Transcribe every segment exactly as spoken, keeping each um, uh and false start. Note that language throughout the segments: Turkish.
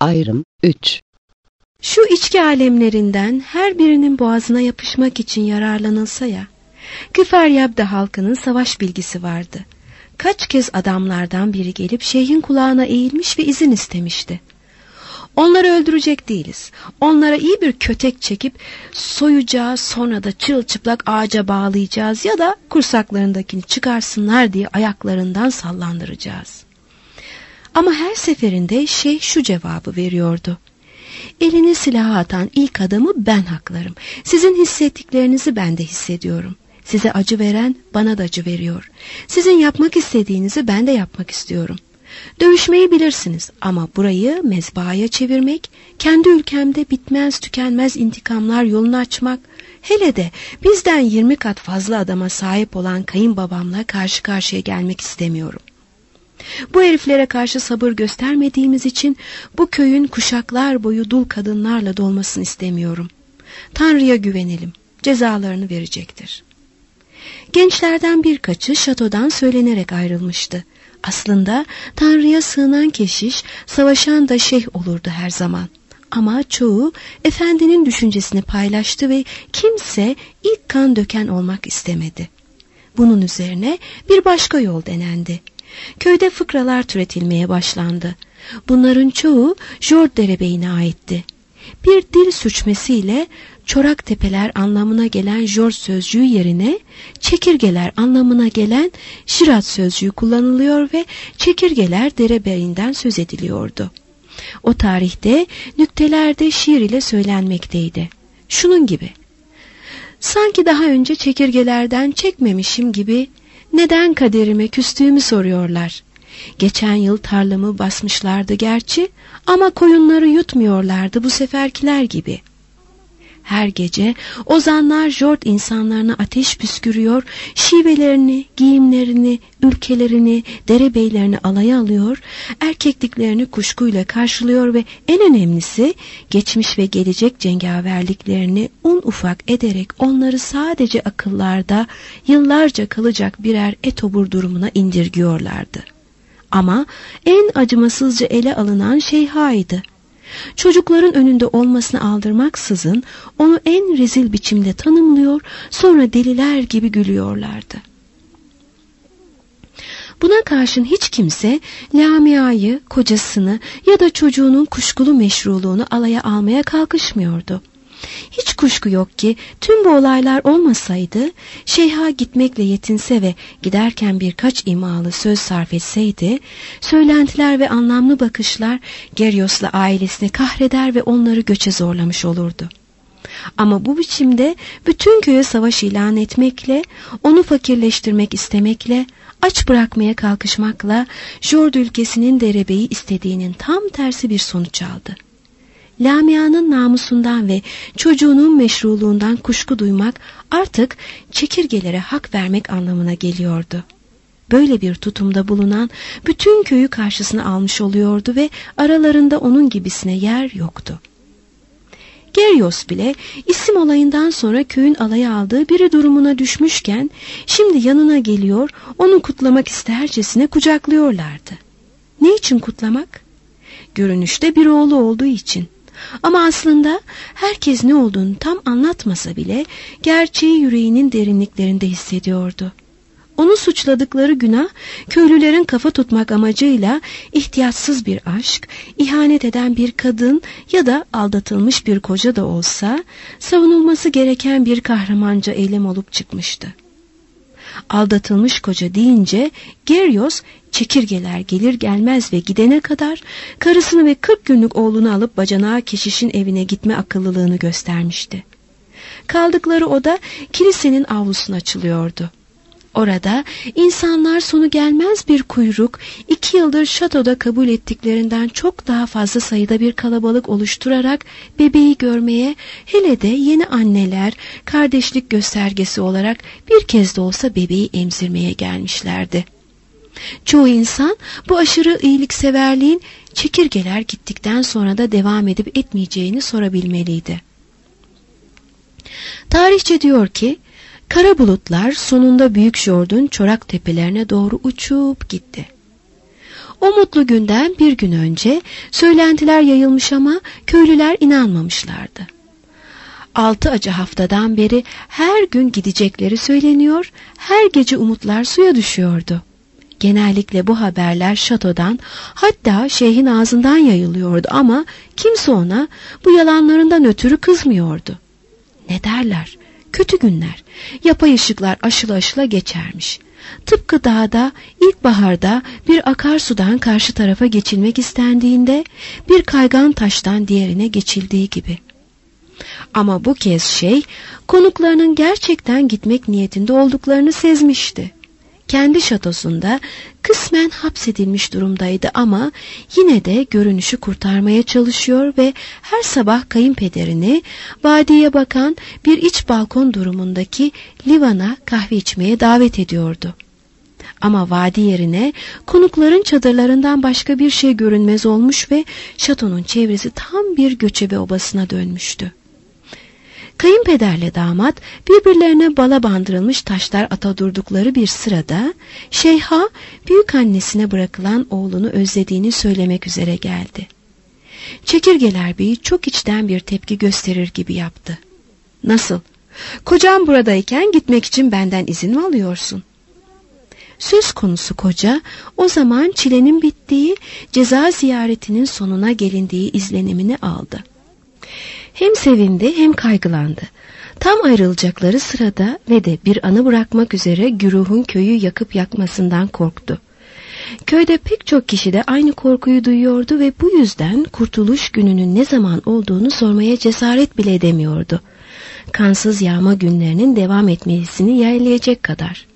Ayrım üç. Şu içki alemlerinden her birinin boğazına yapışmak için yararlanılsa ya. Küferyab'de halkının savaş bilgisi vardı. Kaç kez adamlardan biri gelip şeyhin kulağına eğilmiş ve izin istemişti. Onları öldürecek değiliz. Onlara iyi bir kötek çekip soyacağız, sonra da çırılçıplak ağaca bağlayacağız ya da kursaklarındakini çıkarsınlar diye ayaklarından sallandıracağız. Ama her seferinde şeyh şu cevabı veriyordu. Elini silaha atan ilk adamı ben haklarım. Sizin hissettiklerinizi ben de hissediyorum. Size acı veren bana da acı veriyor. Sizin yapmak istediğinizi ben de yapmak istiyorum. Dövüşmeyi bilirsiniz ama burayı mezbahaya çevirmek, kendi ülkemde bitmez tükenmez intikamlar yolunu açmak, hele de bizden yirmi kat fazla adama sahip olan kayınbabamla karşı karşıya gelmek istemiyorum. Bu heriflere karşı sabır göstermediğimiz için bu köyün kuşaklar boyu dul kadınlarla dolmasını istemiyorum. Tanrı'ya güvenelim, cezalarını verecektir. Gençlerden birkaçı şatodan söylenerek ayrılmıştı. Aslında Tanrı'ya sığınan keşiş, savaşan da şeyh olurdu her zaman. Ama çoğu efendinin düşüncesini paylaştı ve kimse ilk kan döken olmak istemedi. Bunun üzerine bir başka yol denendi. Köyde fıkralar türetilmeye başlandı. Bunların çoğu Jord derebeyine aitti. Bir dil sürçmesiyle çorak tepeler anlamına gelen Jord sözcüğü yerine çekirgeler anlamına gelen Şirat sözcüğü kullanılıyor ve çekirgeler derebeyinden söz ediliyordu. O tarihte nüktelerde şiir ile söylenmekteydi. Şunun gibi: sanki daha önce çekirgelerden çekmemişim gibi neden kaderime küstüğümü soruyorlar. Geçen yıl tarlamı basmışlardı gerçi ama koyunları yutmuyorlardı bu seferkiler gibi. Her gece ozanlar Jord insanlarına ateş püskürüyor, şivelerini, giyimlerini, ülkelerini, derebeylerini alaya alıyor, erkekliklerini kuşkuyla karşılıyor ve en önemlisi geçmiş ve gelecek cengaverliklerini un ufak ederek onları sadece akıllarda yıllarca kalacak birer etobur durumuna indirgiyorlardı. Ama en acımasızca ele alınan şeyhaydı. Çocukların önünde olmasını aldırmaksızın onu en rezil biçimde tanımlıyor, sonra deliler gibi gülüyorlardı. Buna karşın hiç kimse Lamia'yı, kocasını ya da çocuğunun kuşkulu meşruluğunu alaya almaya kalkışmıyordu. Hiç kuşku yok ki tüm bu olaylar olmasaydı, şeyha gitmekle yetinse ve giderken birkaç imalı söz sarf etseydi, söylentiler ve anlamlı bakışlar Geryos'la ailesini kahreder ve onları göçe zorlamış olurdu. Ama bu biçimde bütün köye savaş ilan etmekle, onu fakirleştirmek istemekle, aç bırakmaya kalkışmakla Jord ülkesinin derebeyi istediğinin tam tersi bir sonuç aldı. Lamia'nın namusundan ve çocuğunun meşruluğundan kuşku duymak artık çekirgelere hak vermek anlamına geliyordu. Böyle bir tutumda bulunan bütün köyü karşısına almış oluyordu ve aralarında onun gibisine yer yoktu. Geryos bile isim olayından sonra köyün alaya aldığı biri durumuna düşmüşken şimdi yanına geliyor, onu kutlamak istercesine kucaklıyorlardı. Ne için kutlamak? Görünüşte bir oğlu olduğu için. Ama aslında herkes ne olduğunu tam anlatmasa bile gerçeği yüreğinin derinliklerinde hissediyordu. Onu suçladıkları günah, köylülerin kafa tutmak amacıyla ihtiyatsız bir aşk, ihanet eden bir kadın ya da aldatılmış bir koca da olsa savunulması gereken bir kahramanca eylem olup çıkmıştı. Aldatılmış koca deyince Geryos çekirgeler gelir gelmez ve gidene kadar karısını ve kırk günlük oğlunu alıp bacanağı keşişin evine gitme akıllılığını göstermişti. Kaldıkları oda kilisenin avlusuna açılıyordu. Orada insanlar sonu gelmez bir kuyruk, iki yıldır şatoda kabul ettiklerinden çok daha fazla sayıda bir kalabalık oluşturarak bebeği görmeye, hele de yeni anneler kardeşlik göstergesi olarak bir kez de olsa bebeği emzirmeye gelmişlerdi. Çoğu insan bu aşırı iyilikseverliğin çekirgeler gittikten sonra da devam edip etmeyeceğini sorabilmeliydi. Tarihçe diyor ki, kara bulutlar sonunda Büyük Jord'un çorak tepelerine doğru uçup gitti. O mutlu günden bir gün önce söylentiler yayılmış ama köylüler inanmamışlardı. Altı acı haftadan beri her gün gidecekleri söyleniyor, her gece umutlar suya düşüyordu. Genellikle bu haberler şatodan, hatta şeyhin ağzından yayılıyordu ama kimse ona bu yalanlarından ötürü kızmıyordu. Ne derler? Kötü günler, yapay ışıklar aşıla aşıla geçermiş. Tıpkı dağda ilkbaharda bir akarsudan karşı tarafa geçilmek istendiğinde bir kaygan taştan diğerine geçildiği gibi. Ama bu kez şey, konuklarının gerçekten gitmek niyetinde olduklarını sezmişti. Kendi şatosunda kısmen hapsedilmiş durumdaydı ama yine de görünüşü kurtarmaya çalışıyor ve her sabah kayınpederini vadiye bakan bir iç balkon durumundaki livana kahve içmeye davet ediyordu. Ama vadi yerine konukların çadırlarından başka bir şey görünmez olmuş ve şatonun çevresi tam bir göçebe obasına dönmüştü. Kayınpederle damat birbirlerine bala bandırılmış taşlar ata durdukları bir sırada şeyha büyük annesine bırakılan oğlunu özlediğini söylemek üzere geldi. Çekirgeler Bey çok içten bir tepki gösterir gibi yaptı. Nasıl? Kocam buradayken gitmek için benden izin mi alıyorsun? Söz konusu koca o zaman çilenin bittiği, ceza ziyaretinin sonuna gelindiği izlenimini aldı. Hem sevindi hem kaygılandı. Tam ayrılacakları sırada ve de bir anı bırakmak üzere güruhun köyü yakıp yakmasından korktu. Köyde pek çok kişi de aynı korkuyu duyuyordu ve bu yüzden kurtuluş gününün ne zaman olduğunu sormaya cesaret bile edemiyordu. Kansız yağma günlerinin devam etmesini yeğleyecek kadar.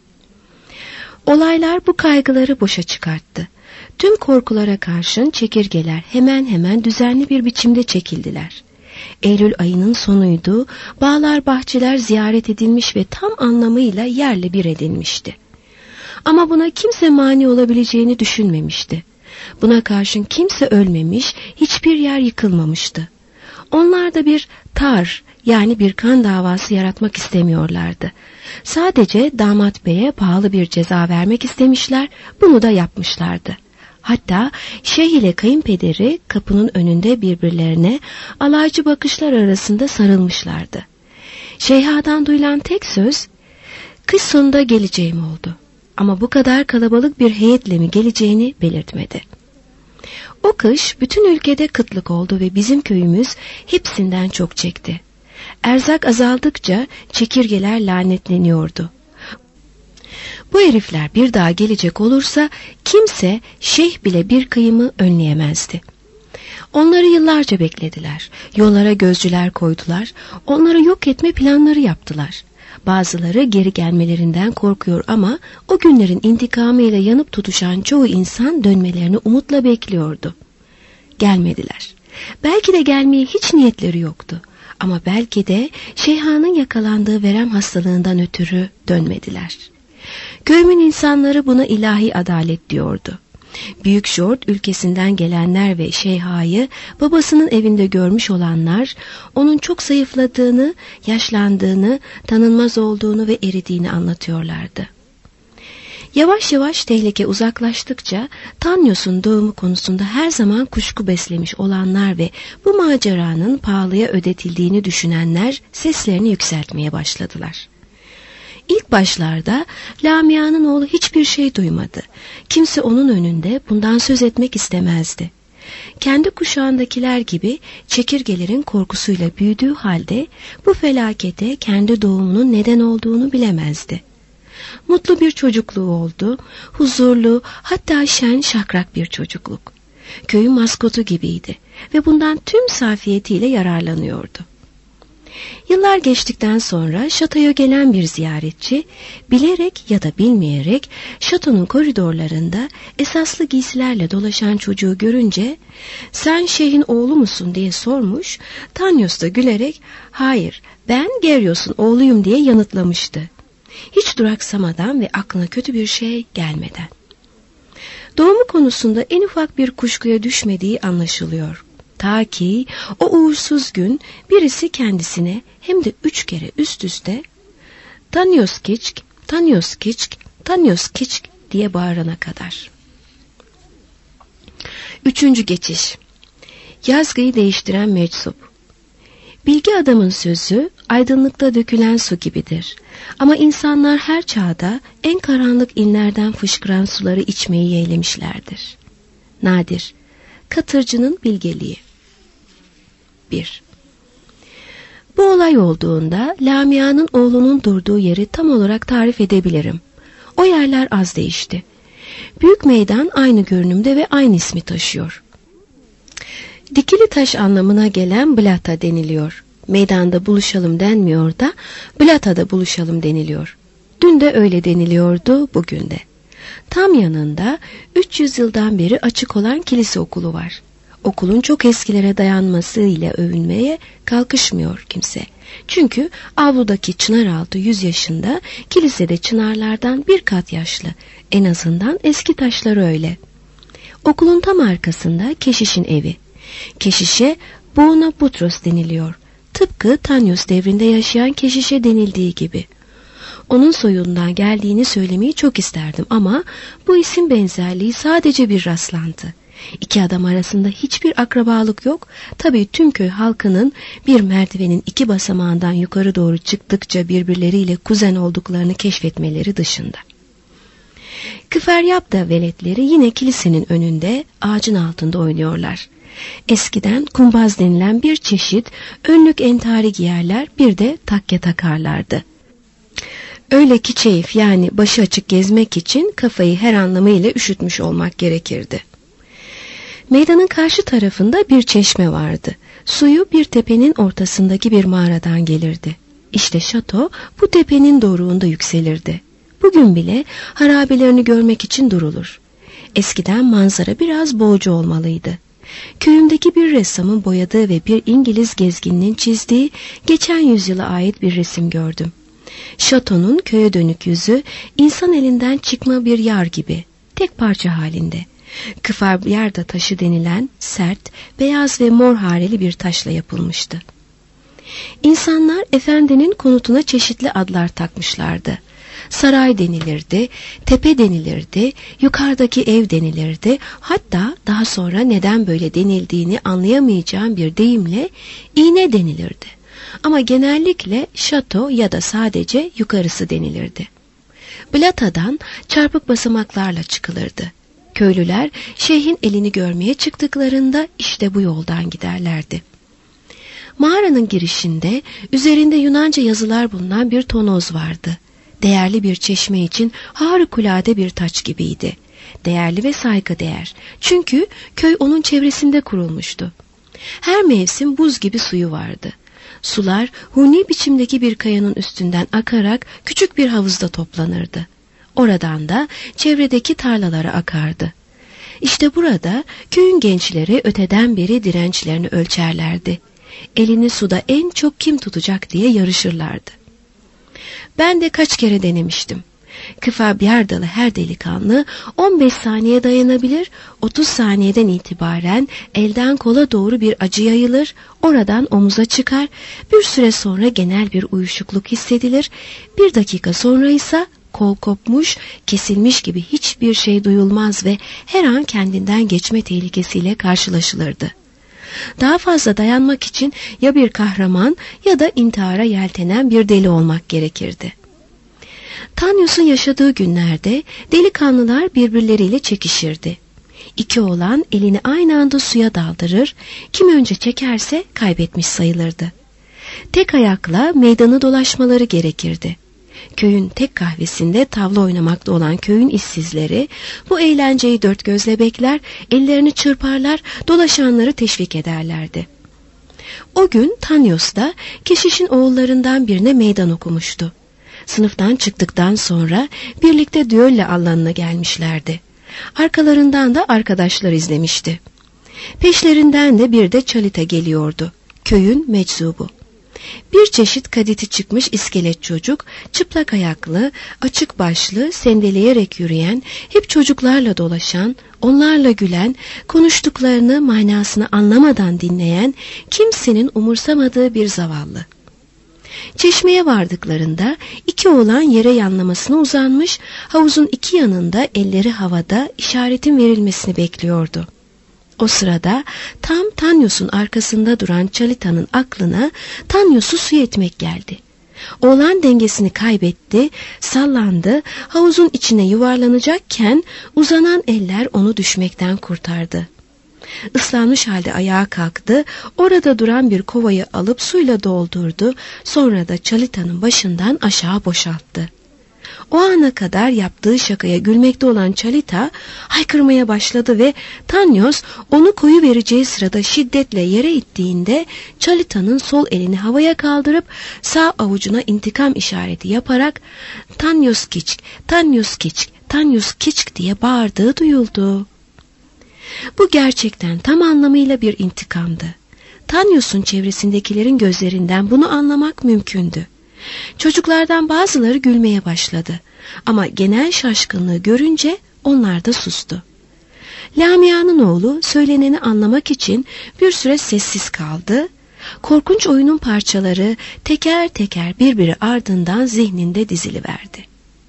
Olaylar bu kaygıları boşa çıkarttı. Tüm korkulara karşın çekirgeler hemen hemen düzenli bir biçimde çekildiler. Eylül ayının sonuydu, bağlar bahçeler ziyaret edilmiş ve tam anlamıyla yerle bir edilmişti. Ama buna kimse mani olabileceğini düşünmemişti. Buna karşın kimse ölmemiş, hiçbir yer yıkılmamıştı. Onlar da bir tar, yani bir kan davası yaratmak istemiyorlardı. Sadece damat beye pahalı bir ceza vermek istemişler, bunu da yapmışlardı. Hatta şeyh ile kayınpederi kapının önünde birbirlerine alaycı bakışlar arasında sarılmışlardı. Şeyhadan duyulan tek söz, kış sonunda geleceğim oldu. Ama bu kadar kalabalık bir heyetle mi geleceğini belirtmedi. O kış bütün ülkede kıtlık oldu ve bizim köyümüz hepsinden çok çekti. Erzak azaldıkça çekirgeler lanetleniyordu. Bu herifler bir daha gelecek olursa kimse şeyh bile bir kıyımı önleyemezdi. Onları yıllarca beklediler. Yollara gözcüler koydular. Onları yok etme planları yaptılar. Bazıları geri gelmelerinden korkuyor ama o günlerin intikamıyla yanıp tutuşan çoğu insan dönmelerini umutla bekliyordu. Gelmediler. Belki de gelmeye hiç niyetleri yoktu. Ama belki de şeyhanın yakalandığı verem hastalığından ötürü dönmediler. Köyümün insanları buna ilahi adalet diyordu. Büyük Şort ülkesinden gelenler ve şeyhayı babasının evinde görmüş olanlar onun çok zayıfladığını, yaşlandığını, tanınmaz olduğunu ve eridiğini anlatıyorlardı. Yavaş yavaş tehlike uzaklaştıkça Tanyos'un doğumu konusunda her zaman kuşku beslemiş olanlar ve bu maceranın pahalıya ödetildiğini düşünenler seslerini yükseltmeye başladılar. İlk başlarda Lamia'nın oğlu hiçbir şey duymadı. Kimse onun önünde bundan söz etmek istemezdi. Kendi kuşağındakiler gibi çekirgelerin korkusuyla büyüdüğü halde bu felakete kendi doğumunun neden olduğunu bilemezdi. Mutlu bir çocukluğu oldu, huzurlu, hatta şen şakrak bir çocukluk. Köyün maskotu gibiydi ve bundan tüm safiyetiyle yararlanıyordu. Yıllar geçtikten sonra şatoya gelen bir ziyaretçi, bilerek ya da bilmeyerek şatonun koridorlarında esaslı giysilerle dolaşan çocuğu görünce, "Sen şeyhin oğlu musun?" diye sormuş, Tanyos da gülerek, "Hayır, ben Geryos'un oğluyum." diye yanıtlamıştı. Hiç duraksamadan ve aklına kötü bir şey gelmeden. Doğumu konusunda en ufak bir kuşkuya düşmediği anlaşılıyor. Ta ki o uğursuz gün birisi kendisine hem de üç kere üst üste "Tanyos Kiçk, Tanyos Kiçk, Tanyos Kiçk" diye bağırana kadar. Üçüncü geçiş. Yazgıyı değiştiren meczup. Bilgi adamın sözü aydınlıkta dökülen su gibidir. Ama insanlar her çağda en karanlık inlerden fışkıran suları içmeyi yeğlemişlerdir. Nadir, Katırcı'nın bilgeliği. bir. Bu olay olduğunda Lamia'nın oğlunun durduğu yeri tam olarak tarif edebilirim. O yerler az değişti. Büyük meydan aynı görünümde ve aynı ismi taşıyor. Dikili taş anlamına gelen blata deniliyor. Meydanda buluşalım denmiyor da Blata'da buluşalım deniliyor. Dün de öyle deniliyordu, bugün de. Tam yanında üç yüz yıldan beri açık olan kilise okulu var. Okulun çok eskilere dayanmasıyla övünmeye kalkışmıyor kimse. Çünkü avludaki Çınaraltı yüz yaşında, kilisede çınarlardan bir kat yaşlı. En azından eski taşları öyle. Okulun tam arkasında keşişin evi. Keşişe Bouna Butros deniliyor. Tıpkı Tanyos devrinde yaşayan keşişe denildiği gibi. Onun soyundan geldiğini söylemeyi çok isterdim ama bu isim benzerliği sadece bir rastlantı. İki adam arasında hiçbir akrabalık yok. Tabii tüm köy halkının bir merdivenin iki basamağından yukarı doğru çıktıkça birbirleriyle kuzen olduklarını keşfetmeleri dışında. Kıferyapda veletleri yine kilisenin önünde ağacın altında oynuyorlar. Eskiden kumbaz denilen bir çeşit önlük entari giyerler, bir de takke takarlardı. Öyle ki çeyif, yani başı açık gezmek için kafayı her anlamıyla üşütmüş olmak gerekirdi. Meydanın karşı tarafında bir çeşme vardı. Suyu bir tepenin ortasındaki bir mağaradan gelirdi. İşte şato bu tepenin doruğunda yükselirdi. Bugün bile harabelerini görmek için durulur. Eskiden manzara biraz boğucu olmalıydı. Köyümdeki bir ressamın boyadığı ve bir İngiliz gezgininin çizdiği geçen yüzyıla ait bir resim gördüm. Şatonun köye dönük yüzü insan elinden çıkma bir yar gibi, tek parça halinde. Kıfaryarda taşı denilen sert, beyaz ve mor hareli bir taşla yapılmıştı. İnsanlar efendinin konutuna çeşitli adlar takmışlardı. Saray denilirdi, tepe denilirdi, yukarıdaki ev denilirdi. Hatta daha sonra neden böyle denildiğini anlayamayacağım bir deyimle iğne denilirdi. Ama genellikle şato ya da sadece yukarısı denilirdi. Blata'dan çarpık basamaklarla çıkılırdı. Köylüler şeyhin elini görmeye çıktıklarında işte bu yoldan giderlerdi. Mağaranın girişinde üzerinde Yunanca yazılar bulunan bir tonoz vardı. Değerli bir çeşme için harikulade bir taç gibiydi. Değerli ve saygıdeğer. Çünkü köy onun çevresinde kurulmuştu. Her mevsim buz gibi suyu vardı. Sular huni biçimdeki bir kayanın üstünden akarak küçük bir havuzda toplanırdı. Oradan da çevredeki tarlalara akardı. İşte burada köyün gençleri öteden beri dirençlerini ölçerlerdi. Elini suda en çok kim tutacak diye yarışırlardı. Ben de kaç kere denemiştim. Kıfabyardalı her delikanlı on beş saniye dayanabilir, otuz saniyeden itibaren elden kola doğru bir acı yayılır, oradan omuza çıkar, bir süre sonra genel bir uyuşukluk hissedilir, bir dakika sonra ise kol kopmuş, kesilmiş gibi hiçbir şey duyulmaz ve her an kendinden geçme tehlikesiyle karşılaşılırdı. Daha fazla dayanmak için ya bir kahraman ya da intihara yeltenen bir deli olmak gerekirdi. Tanyos'un yaşadığı günlerde delikanlılar birbirleriyle çekişirdi. İki oğlan elini aynı anda suya daldırır, kim önce çekerse kaybetmiş sayılırdı. Tek ayakla meydanı dolaşmaları gerekirdi. Köyün tek kahvesinde tavla oynamakta olan köyün işsizleri bu eğlenceyi dört gözle bekler, ellerini çırparlar, dolaşanları teşvik ederlerdi. O gün Tanyos'ta keşişin oğullarından birine meydan okumuştu. Sınıftan çıktıktan sonra birlikte düölle alanına gelmişlerdi. Arkalarından da arkadaşlar izlemişti. Peşlerinden de bir de çalite geliyordu. Köyün meczubu. Bir çeşit kaditi çıkmış iskelet çocuk, çıplak ayaklı, açık başlı, sendeleyerek yürüyen, hep çocuklarla dolaşan, onlarla gülen, konuştuklarını manasını anlamadan dinleyen, kimsenin umursamadığı bir zavallı. Çeşmeye vardıklarında iki oğlan yere yanlamasına uzanmış, havuzun iki yanında elleri havada işaretin verilmesini bekliyordu. O sırada tam Tanyos'un arkasında duran Chalita'nın aklına Tanyos'u suya etmek geldi. Oğlan dengesini kaybetti, sallandı, havuzun içine yuvarlanacakken uzanan eller onu düşmekten kurtardı. Islanmış halde ayağa kalktı, orada duran bir kovayı alıp suyla doldurdu, sonra da Chalita'nın başından aşağı boşalttı. O ana kadar yaptığı şakaya gülmekte olan Chalita haykırmaya başladı ve Tanyos onu koyuvereceği sırada şiddetle yere ittiğinde Chalita'nın sol elini havaya kaldırıp sağ avucuna intikam işareti yaparak "Tanyos kiçk, Tanyos kiçk, Tanyos kiçk" diye bağırdığı duyuldu. Bu gerçekten tam anlamıyla bir intikamdı. Tanyos'un çevresindekilerin gözlerinden bunu anlamak mümkündü. Çocuklardan bazıları gülmeye başladı ama genel şaşkınlığı görünce onlar da sustu. Lamia'nın oğlu söyleneni anlamak için bir süre sessiz kaldı. Korkunç oyunun parçaları teker teker birbiri ardından zihninde diziliverdi.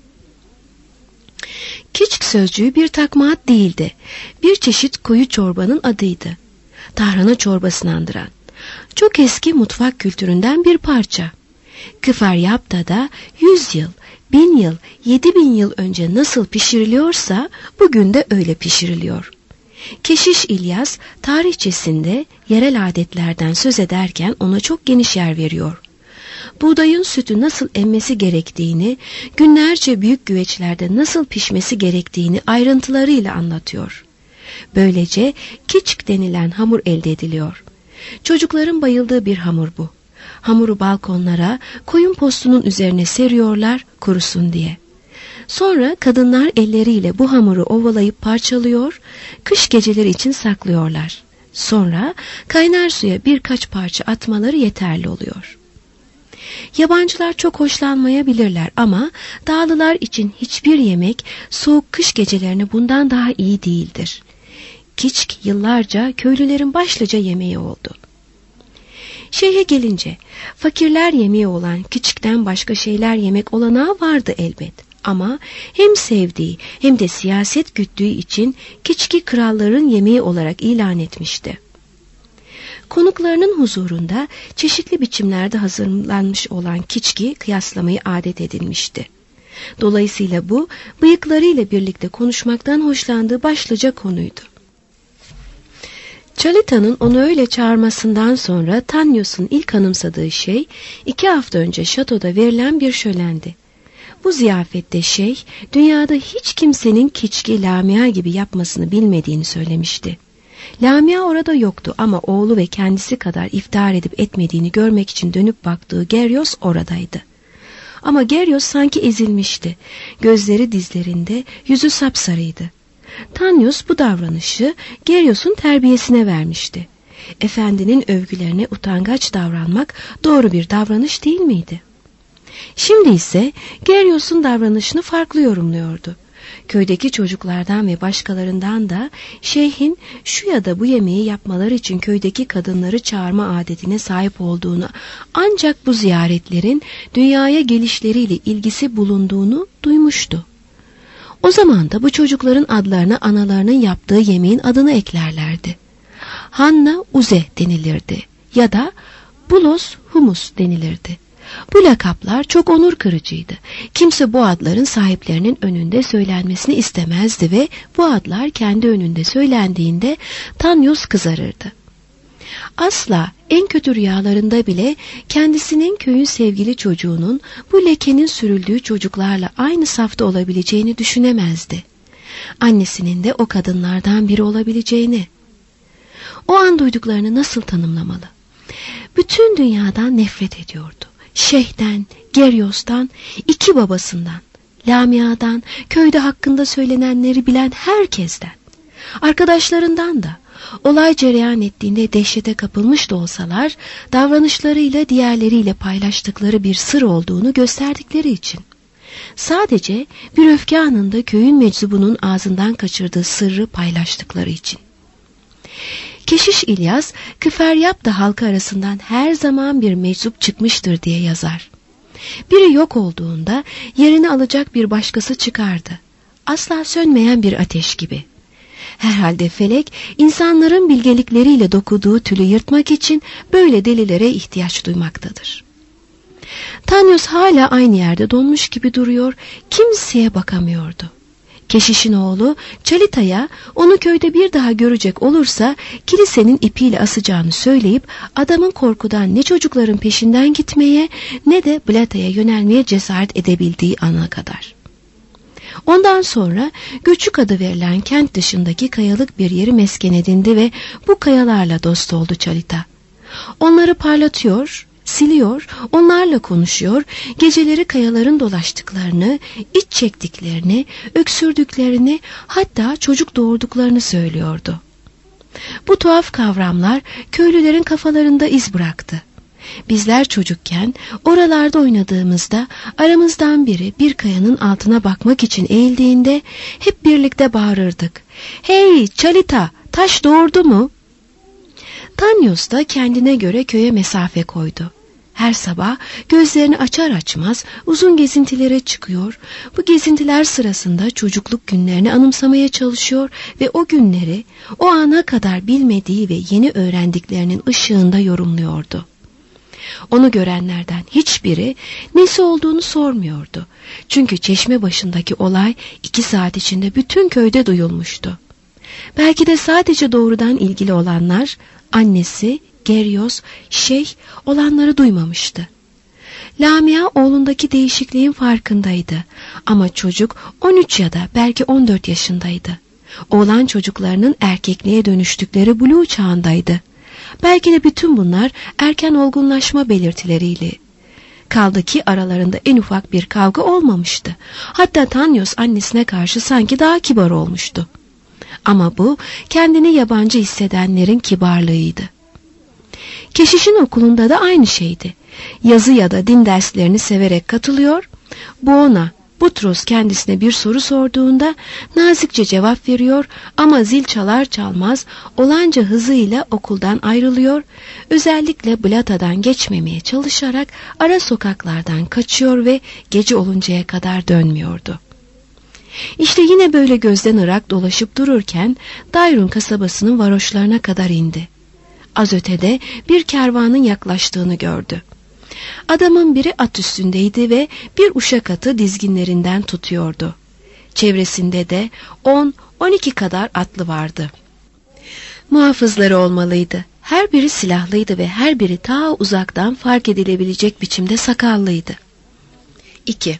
Kiçk sözcüğü bir takma ad değildi. Bir çeşit koyu çorbanın adıydı. Tarhana çorbasını andıran. Çok eski mutfak kültüründen bir parça. Kıfaryapta'da yüz yıl, bin yıl, yedi bin yıl önce nasıl pişiriliyorsa bugün de öyle pişiriliyor. Keşiş İlyas tarihçesinde yerel adetlerden söz ederken ona çok geniş yer veriyor. Buğdayın sütü nasıl emmesi gerektiğini, günlerce büyük güveçlerde nasıl pişmesi gerektiğini ayrıntılarıyla anlatıyor. Böylece kiçk denilen hamur elde ediliyor. Çocukların bayıldığı bir hamur bu. Hamuru balkonlara, koyun postunun üzerine seriyorlar kurusun diye. Sonra kadınlar elleriyle bu hamuru ovalayıp parçalıyor, kış geceleri için saklıyorlar. Sonra kaynar suya birkaç parça atmaları yeterli oluyor. Yabancılar çok hoşlanmayabilirler ama dağlılar için hiçbir yemek soğuk kış gecelerine bundan daha iyi değildir. Kiçk yıllarca köylülerin başlıca yemeği oldu. Şeyhe gelince fakirler yemeği olan küçükten başka şeyler yemek olanağı vardı elbet. Ama hem sevdiği hem de siyaset güttüğü için küçük kralların yemeği olarak ilan etmişti. Konuklarının huzurunda çeşitli biçimlerde hazırlanmış olan kiçki kıyaslamayı adet edilmişti. Dolayısıyla bu bıyıklarıyla birlikte konuşmaktan hoşlandığı başlıca konuydu. Chalita'nın onu öyle çağırmasından sonra Tanyos'un ilk anımsadığı şey iki hafta önce şatoda verilen bir şölendi. Bu ziyafette şey dünyada hiç kimsenin kiçki Lamia gibi yapmasını bilmediğini söylemişti. Lamia orada yoktu ama oğlu ve kendisi kadar iftihar edip etmediğini görmek için dönüp baktığı Geryos oradaydı. Ama Geryos sanki ezilmişti. Gözleri dizlerinde, yüzü sapsarıydı. Tanyos bu davranışı Geryos'un terbiyesine vermişti. Efendinin övgülerine utangaç davranmak doğru bir davranış değil miydi? Şimdi ise Geryos'un davranışını farklı yorumluyordu. Köydeki çocuklardan ve başkalarından da şeyhin şu ya da bu yemeği yapmaları için köydeki kadınları çağırma adetine sahip olduğunu, ancak bu ziyaretlerin dünyaya gelişleriyle ilgisi bulunduğunu duymuştu. O zaman da bu çocukların adlarına analarının yaptığı yemeğin adını eklerlerdi. Hanna Uze denilirdi ya da Bulos Humus denilirdi. Bu lakaplar çok onur kırıcıydı. Kimse bu adların sahiplerinin önünde söylenmesini istemezdi ve bu adlar kendi önünde söylendiğinde Tanyos kızarırdı. Asla en kötü rüyalarında bile kendisinin köyün sevgili çocuğunun bu lekenin sürüldüğü çocuklarla aynı safta olabileceğini düşünemezdi. Annesinin de o kadınlardan biri olabileceğini. O an duyduklarını nasıl tanımlamalı? Bütün dünyadan nefret ediyordu. Şeyh'ten, Geryos'tan, iki babasından, Lamia'dan, köyde hakkında söylenenleri bilen herkesten, arkadaşlarından da, olay cereyan ettiğinde dehşete kapılmış da olsalar, davranışlarıyla diğerleriyle paylaştıkları bir sır olduğunu gösterdikleri için. Sadece bir öfke anında köyün meczubunun ağzından kaçırdığı sırrı paylaştıkları için. Keşiş İlyas, Kıferyapta halkı arasından her zaman bir meczup çıkmıştır diye yazar. Biri yok olduğunda yerini alacak bir başkası çıkardı. Asla sönmeyen bir ateş gibi. Herhalde felek insanların bilgelikleriyle dokuduğu tülü yırtmak için böyle delilere ihtiyaç duymaktadır. Tanyos hala aynı yerde donmuş gibi duruyor, kimseye bakamıyordu. Keşişin oğlu Çalita'ya onu köyde bir daha görecek olursa kilisenin ipiyle asacağını söyleyip adamın korkudan ne çocukların peşinden gitmeye ne de Blata'ya yönelmeye cesaret edebildiği ana kadar. Ondan sonra Göçük adı verilen kent dışındaki kayalık bir yeri mesken edindi ve bu kayalarla dost oldu Çalita. Onları parlatıyor, siliyor, onlarla konuşuyor, geceleri kayaların dolaştıklarını, iç çektiklerini, öksürdüklerini, hatta çocuk doğurduklarını söylüyordu. Bu tuhaf kavramlar köylülerin kafalarında iz bıraktı. Bizler çocukken oralarda oynadığımızda aramızdan biri bir kayanın altına bakmak için eğildiğinde hep birlikte bağırırdık. "Hey Çalita, taş doğurdu mu?" Tanyos da kendine göre köye mesafe koydu. Her sabah gözlerini açar açmaz uzun gezintilere çıkıyor, bu gezintiler sırasında çocukluk günlerini anımsamaya çalışıyor ve o günleri o ana kadar bilmediği ve yeni öğrendiklerinin ışığında yorumluyordu. Onu görenlerden hiçbiri nesi olduğunu sormuyordu. Çünkü çeşme başındaki olay iki saat içinde bütün köyde duyulmuştu. Belki de sadece doğrudan ilgili olanlar, annesi, Geryos, Şeyh olanları duymamıştı. Lamia oğlundaki değişikliğin farkındaydı ama çocuk on üç ya da belki on dört yaşındaydı. Oğlan çocuklarının erkekliğe dönüştükleri Blue çağındaydı. Belki de bütün bunlar erken olgunlaşma belirtileriydi. Kaldı ki aralarında en ufak bir kavga olmamıştı. Hatta Tanyos annesine karşı sanki daha kibar olmuştu. Ama bu kendini yabancı hissedenlerin kibarlığıydı. Keşişin okulunda da aynı şeydi. Yazı ya da din derslerini severek katılıyor. Bu ona, Butros kendisine bir soru sorduğunda nazikçe cevap veriyor ama zil çalar çalmaz olanca hızıyla okuldan ayrılıyor. Özellikle Blata'dan geçmemeye çalışarak ara sokaklardan kaçıyor ve gece oluncaya kadar dönmüyordu. İşte yine böyle gözden ırak dolaşıp dururken Dairun kasabasının varoşlarına kadar indi. Az ötede bir kervanın yaklaştığını gördü. Adamın biri at üstündeydi ve bir uşak atı dizginlerinden tutuyordu. Çevresinde de on on iki kadar atlı vardı. Muhafızları olmalıydı. Her biri silahlıydı ve her biri ta uzaktan fark edilebilecek biçimde sakallıydı. iki.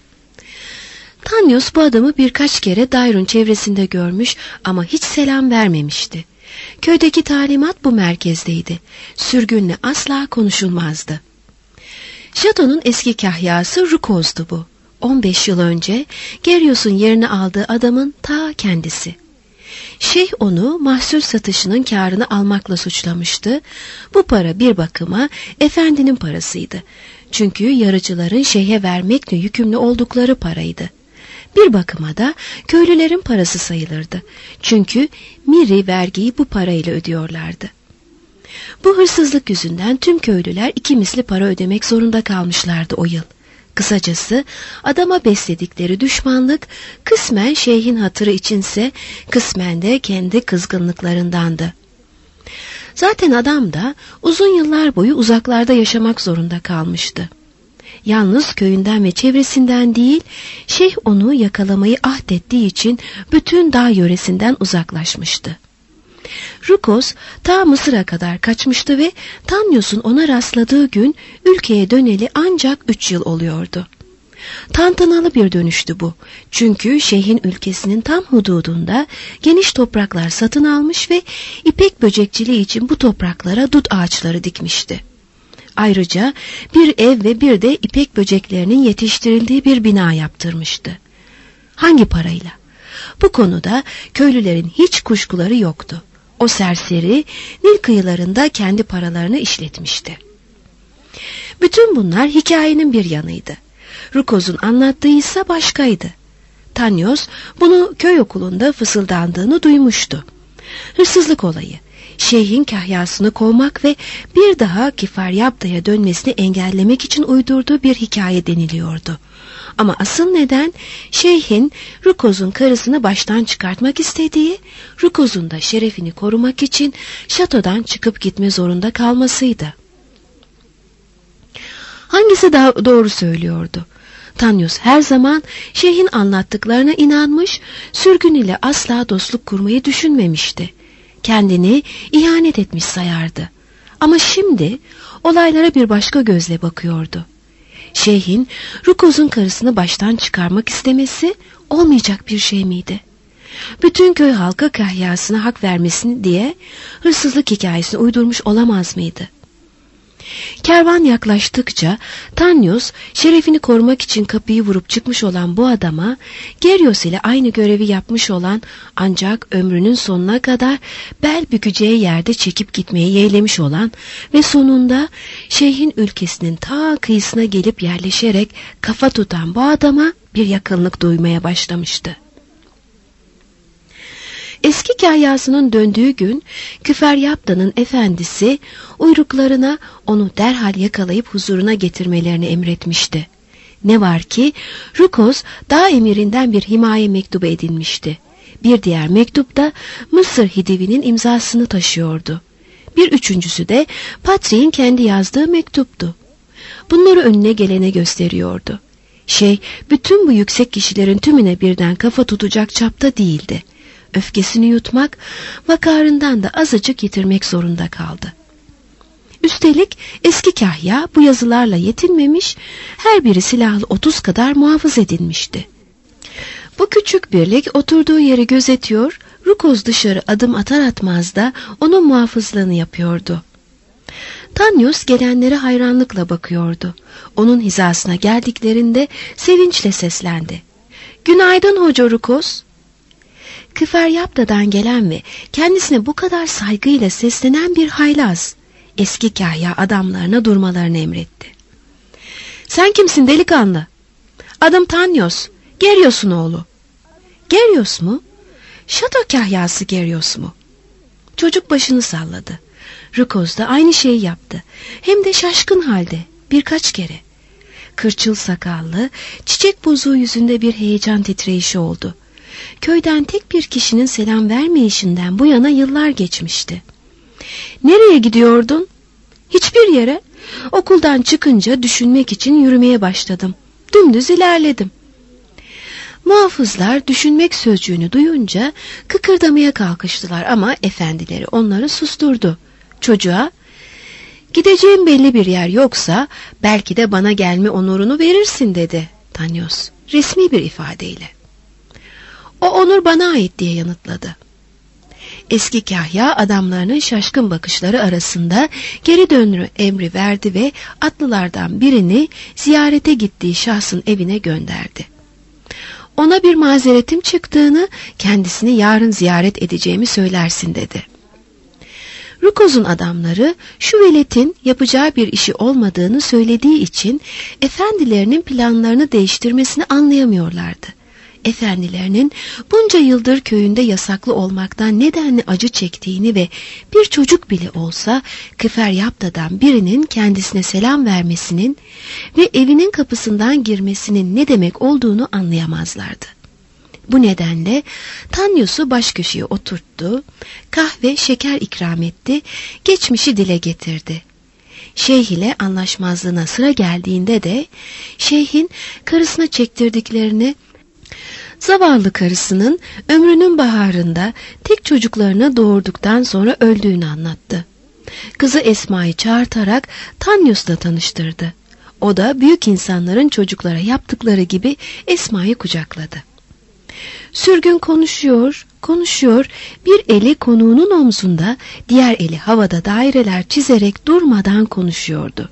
Tanyos bu adamı birkaç kere Dairun çevresinde görmüş ama hiç selam vermemişti. Köydeki talimat bu merkezdeydi. Sürgünle asla konuşulmazdı. Şatonun eski kahyası Rukoz'du bu. on beş yıl önce Geryos'un yerini aldığı adamın ta kendisi. Şeyh onu mahsul satışının kârını almakla suçlamıştı. Bu para bir bakıma efendinin parasıydı. Çünkü yarıcıların şeyhe vermekle yükümlü oldukları paraydı. Bir bakıma da köylülerin parası sayılırdı. Çünkü miri vergiyi bu parayla ödüyorlardı. Bu hırsızlık yüzünden tüm köylüler iki misli para ödemek zorunda kalmışlardı o yıl. Kısacası adama besledikleri düşmanlık kısmen şeyhin hatırı içinse kısmen de kendi kızgınlıklarındandı. Zaten adam da uzun yıllar boyu uzaklarda yaşamak zorunda kalmıştı. Yalnız köyünden ve çevresinden değil, şeyh onu yakalamayı ahdettiği için bütün dağ yöresinden uzaklaşmıştı. Rukos ta Mısır'a kadar kaçmıştı ve Tanyos'un ona rastladığı gün ülkeye döneli ancak üç yıl oluyordu. Tantanalı bir dönüştü bu. Çünkü şeyhin ülkesinin tam hududunda geniş topraklar satın almış ve ipek böcekçiliği için bu topraklara dut ağaçları dikmişti. Ayrıca bir ev ve bir de ipek böceklerinin yetiştirildiği bir bina yaptırmıştı. Hangi parayla? Bu konuda köylülerin hiç kuşkuları yoktu. O serseri Nil kıyılarında kendi paralarını işletmişti. Bütün bunlar hikayenin bir yanıydı. Rukoz'un anlattığı ise başkaydı. Tanyos bunu köy okulunda fısıldandığını duymuştu. Hırsızlık olayı, şeyhin kahyasını kovmak ve bir daha Kifaryabda'ya dönmesini engellemek için uydurduğu bir hikaye deniliyordu. Ama asıl neden şeyhin Rukoz'un karısını baştan çıkartmak istediği, Rukoz'un da şerefini korumak için şatodan çıkıp gitme zorunda kalmasıydı. Hangisi daha doğru söylüyordu? Tanyos her zaman şeyhin anlattıklarına inanmış, sürgün ile asla dostluk kurmayı düşünmemişti. Kendini ihanet etmiş sayardı. Ama şimdi olaylara bir başka gözle bakıyordu. Şeyhin Rukoz'un karısını baştan çıkarmak istemesi olmayacak bir şey miydi? Bütün köy halkı kahyasına hak vermesin diye hırsızlık hikayesini uydurmuş olamaz mıydı? Kervan yaklaştıkça Tanyos şerefini korumak için kapıyı vurup çıkmış olan bu adama Geryos ile aynı görevi yapmış olan ancak ömrünün sonuna kadar bel bükeceği yerde çekip gitmeyi yeğlemiş olan ve sonunda şeyhin ülkesinin ta kıyısına gelip yerleşerek kafa tutan bu adama bir yakınlık duymaya başlamıştı. Eski kahyasının döndüğü gün Küferyapda'nın efendisi uyruklarına onu derhal yakalayıp huzuruna getirmelerini emretmişti. Ne var ki Rukoz dağ emirinden bir himaye mektubu edinmişti. Bir diğer mektup da Mısır Hidivi'nin imzasını taşıyordu. Bir üçüncüsü de Patri'nin kendi yazdığı mektuptu. Bunları önüne gelene gösteriyordu. Şey, bütün bu yüksek kişilerin tümüne birden kafa tutacak çapta değildi. Öfkesini yutmak, vakarından da azıcık yitirmek zorunda kaldı. Üstelik eski kahya bu yazılarla yetinmemiş, her biri silahlı otuz kadar muhafız edinmişti. Bu küçük birlik oturduğu yeri gözetiyor, Rukoz dışarı adım atar atmaz da onun muhafızlığını yapıyordu. Tanyos gelenlere hayranlıkla bakıyordu. Onun hizasına geldiklerinde sevinçle seslendi. "Günaydın Hoca Rukoz." Küferyapda'dan gelen ve kendisine bu kadar saygıyla seslenen bir haylaz, eski kahya adamlarına durmalarını emretti. "Sen kimsin delikanlı?" "Adım Tanyos, Geryos'un oğlu." "Geryos mu? Şato kahyası Geryos mu?" Çocuk başını salladı. Rukoz da aynı şeyi yaptı. Hem de şaşkın halde birkaç kere. Kırçıl sakallı, çiçek bozuğu yüzünde bir heyecan titreyişi oldu. Köyden tek bir kişinin selam vermeyişinden bu yana yıllar geçmişti. "Nereye gidiyordun?" "Hiçbir yere. Okuldan çıkınca düşünmek için yürümeye başladım. Dümdüz ilerledim." Muhafızlar düşünmek sözcüğünü duyunca kıkırdamaya kalkıştılar ama efendileri onları susturdu. Çocuğa, "Gideceğim belli bir yer yoksa belki de bana gelme onurunu verirsin," dedi Tanyos resmi bir ifadeyle. "O onur bana ait," diye yanıtladı. Eski kahya adamlarının şaşkın bakışları arasında geri dönme emri verdi ve atlılardan birini ziyarete gittiği şahsın evine gönderdi. "Ona bir mazeretim çıktığını, kendisini yarın ziyaret edeceğimi söylersin," dedi. Rukoz'un adamları şu veletin yapacağı bir işi olmadığını söylediği için efendilerinin planlarını değiştirmesini anlayamıyorlardı. Efendilerinin bunca yıldır köyünde yasaklı olmaktan nedenli acı çektiğini ve bir çocuk bile olsa Küferyapda'dan birinin kendisine selam vermesinin ve evinin kapısından girmesinin ne demek olduğunu anlayamazlardı. Bu nedenle Tanyos'u baş köşeye oturttu, kahve, şeker ikram etti, geçmişi dile getirdi. Şeyh ile anlaşmazlığına sıra geldiğinde de şeyhin karısına çektirdiklerini, zavallı karısının ömrünün baharında tek çocuklarını doğurduktan sonra öldüğünü anlattı. Kızı Esma'yı çağırtarak Tanyos'la tanıştırdı. O da büyük insanların çocuklara yaptıkları gibi Esma'yı kucakladı. Sürgün konuşuyor, konuşuyor, bir eli konuğunun omzunda, diğer eli havada daireler çizerek durmadan konuşuyordu.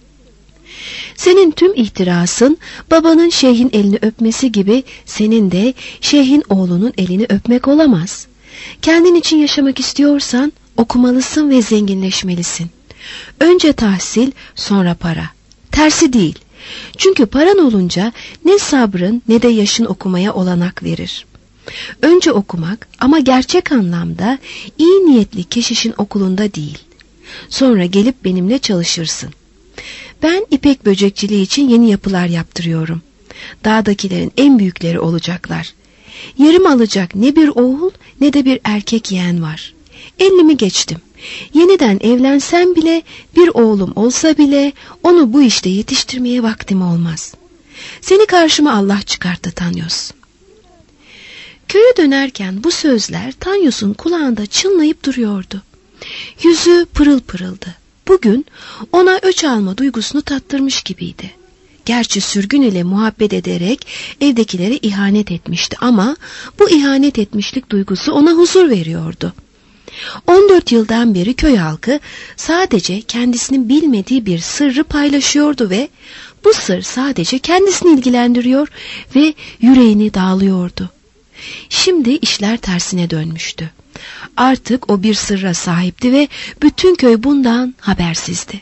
"Senin tüm ihtirasın babanın şeyhin elini öpmesi gibi senin de şeyhin oğlunun elini öpmek olamaz. Kendin için yaşamak istiyorsan okumalısın ve zenginleşmelisin. Önce tahsil, sonra para. Tersi değil. Çünkü paran olunca ne sabrın ne de yaşın okumaya olanak verir. Önce okumak ama gerçek anlamda iyi niyetli keşişin okulunda değil. Sonra gelip benimle çalışırsın. Ben ipek böcekçiliği için yeni yapılar yaptırıyorum. Dağdakilerin en büyükleri olacaklar. Yerim alacak ne bir oğul ne de bir erkek yeğen var. Ellimi geçtim. Yeniden evlensem bile, bir oğlum olsa bile onu bu işte yetiştirmeye vaktim olmaz. Seni karşıma Allah çıkarttı Tanyos. Köye dönerken bu sözler Tanyos'un kulağında çınlayıp duruyordu. Yüzü pırıl pırıldı. Bugün ona öç alma duygusunu tattırmış gibiydi. Gerçi sürgün ile muhabbet ederek evdekilere ihanet etmişti ama bu ihanet etmişlik duygusu ona huzur veriyordu. on dört yıldan beri köy halkı sadece kendisinin bilmediği bir sırrı paylaşıyordu ve bu sır sadece kendisini ilgilendiriyor ve yüreğini dağlıyordu. Şimdi işler tersine dönmüştü. Artık o bir sırra sahipti ve bütün köy bundan habersizdi.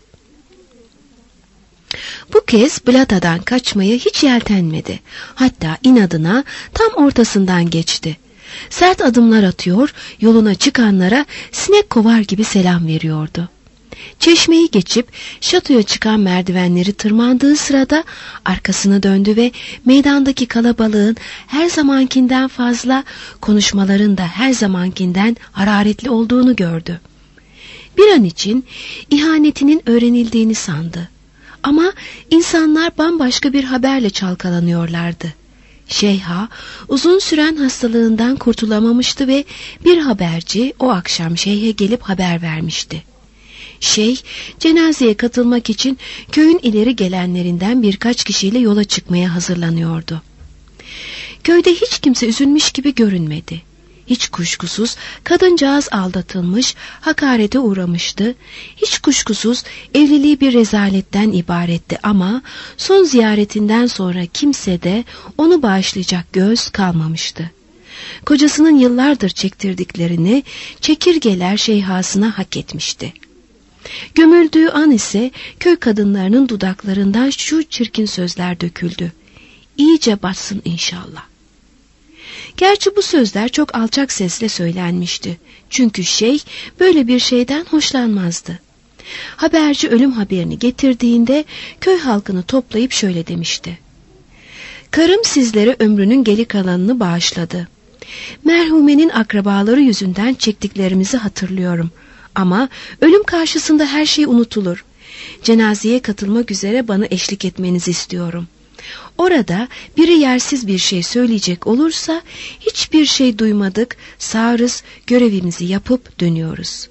Bu kez Blata'dan kaçmaya hiç yeltenmedi. Hatta inadına tam ortasından geçti. Sert adımlar atıyor, yoluna çıkanlara sinek kovar gibi selam veriyordu. Çeşmeyi geçip şatoya çıkan merdivenleri tırmandığı sırada arkasını döndü ve meydandaki kalabalığın her zamankinden fazla, konuşmaların da her zamankinden hararetli olduğunu gördü. Bir an için ihanetinin öğrenildiğini sandı. Ama insanlar bambaşka bir haberle çalkalanıyorlardı. Şeyha uzun süren hastalığından kurtulamamıştı ve bir haberci o akşam şeyhe gelip haber vermişti. Şeyh cenazeye katılmak için köyün ileri gelenlerinden birkaç kişiyle yola çıkmaya hazırlanıyordu. Köyde hiç kimse üzülmüş gibi görünmedi. Hiç kuşkusuz kadıncağız aldatılmış, hakarete uğramıştı. Hiç kuşkusuz evliliği bir rezaletten ibaretti ama son ziyaretinden sonra kimsede onu bağışlayacak göz kalmamıştı. Kocasının yıllardır çektirdiklerini çekirgeler şeyhasına hak etmişti. Gömüldüğü an ise köy kadınlarının dudaklarından şu çirkin sözler döküldü. İyice batsın inşallah. Gerçi bu sözler çok alçak sesle söylenmişti. Çünkü şeyh böyle bir şeyden hoşlanmazdı. Haberci ölüm haberini getirdiğinde köy halkını toplayıp şöyle demişti. Karım sizlere ömrünün geri kalanını bağışladı. Merhumenin akrabaları yüzünden çektiklerimizi hatırlıyorum. Ama ölüm karşısında her şey unutulur. Cenazeye katılmak üzere bana eşlik etmenizi istiyorum. Orada biri yersiz bir şey söyleyecek olursa hiçbir şey duymadık, sağırız, görevimizi yapıp dönüyoruz.